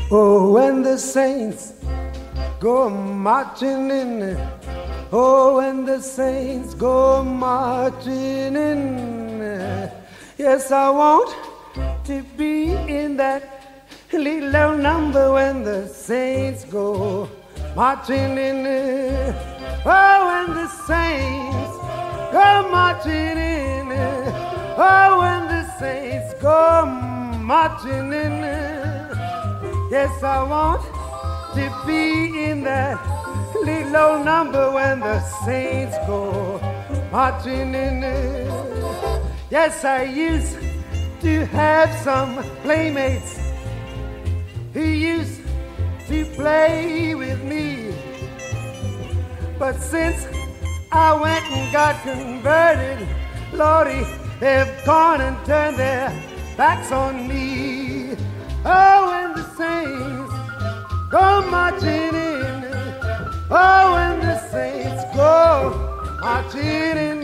Oh, when the saints go marching in. Oh, when the saints go marching in. Yes, I want to be in that little number when the saints go marching in. Oh, when the saints go marching in. Oh, when the saints go marching in. Yes, I want to be in that little old number when the saints go marching in. Yes, I used to have some playmates who used to play with me. But since I went and got converted, Lordy, they've gone and turned their backs on me. Oh, when the saints go marching in. Oh, when the saints go marching in.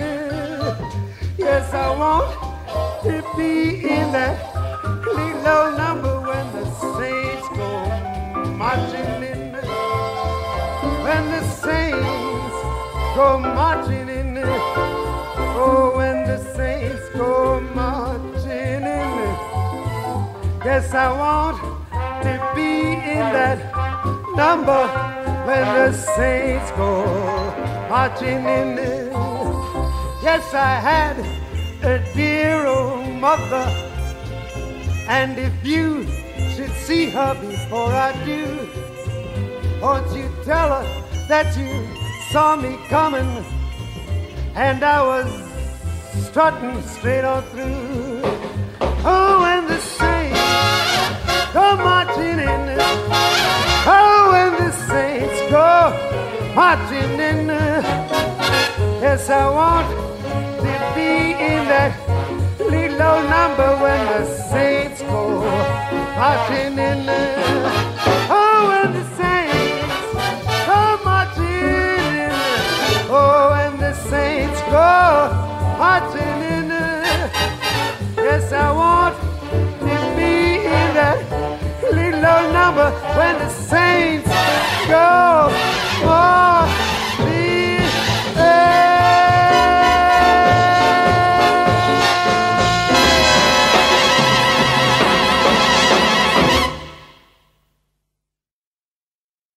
Yes, I want to be in that little old number when the saints go marching in. When the saints go marching in. Oh, when the saints go marching in. Yes, I want to be in that number when the saints go marching in. Yes, I had a dear old mother, and if you should see her before I do, won't you tell her that you saw me coming and I was strutting straight on through. Oh, when the saints go marching in. Oh, when the saints go marching in. Yes, I want to be in that little old number when the saints go marching in.